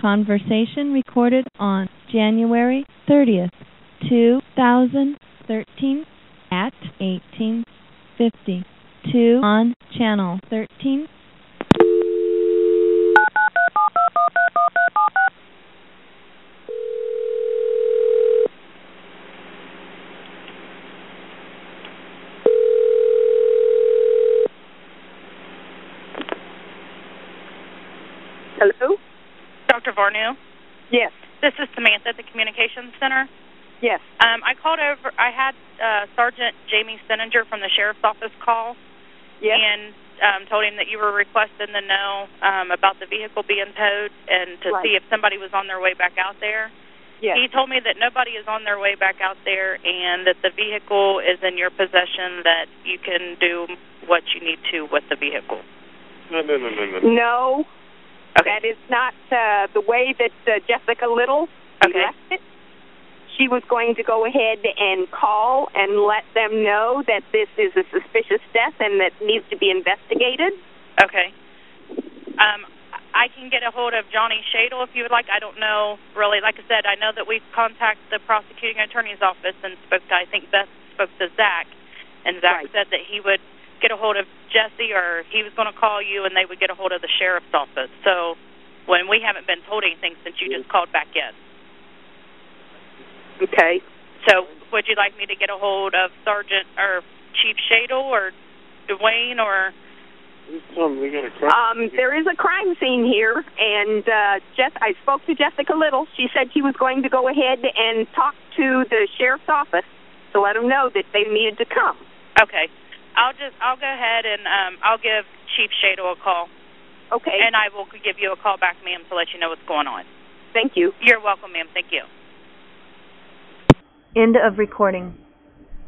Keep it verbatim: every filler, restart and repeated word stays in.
conversation recorded on January thirtieth, two thousand thirteen at eighteen fifty-two on channel thirteen. Hello? Doctor Varnu? Yes. This is Samantha at the Communications Center. Yes. Um, I called over, I had uh, Sergeant Jamie Sininger from the Sheriff's Office call. Yes. And um, told him that you were requesting to know um, about the vehicle being towed and to right. see if somebody was on their way back out there. Yes. He told me that nobody is on their way back out there and that the vehicle is in your possession, that you can do what you need to with the vehicle. No, no, no, no, no. No. Okay. That is not uh, the way that uh, Jessica Little okay. left it. She was going to go ahead and call and let them know that this is a suspicious death and that needs to be investigated. Okay. Um, I can get a hold of Johnny Shadle if you would like. I don't know, really. Like I said, I know that we've contacted the prosecuting attorney's office and spoke to, I think Beth spoke to Zach, and Zach right. said that he would get a hold of Jesse, or he was going to call you and they would get a hold of the sheriff's office. So when we haven't been told anything since you just called back in. Okay. So would you like me to get a hold of Sergeant or Chief Shadle or Dwayne or? Um, there is a crime scene here, and uh, Jess, I spoke to Jessica Little. She said she was going to go ahead and talk to the sheriff's office to let them know that they needed to come. Okay. I'll just, I'll go ahead and um, I'll give Chief Shadle a call. Okay. And I will give you a call back, ma'am, to let you know what's going on. Thank you. You're welcome, ma'am. Thank you. End of recording.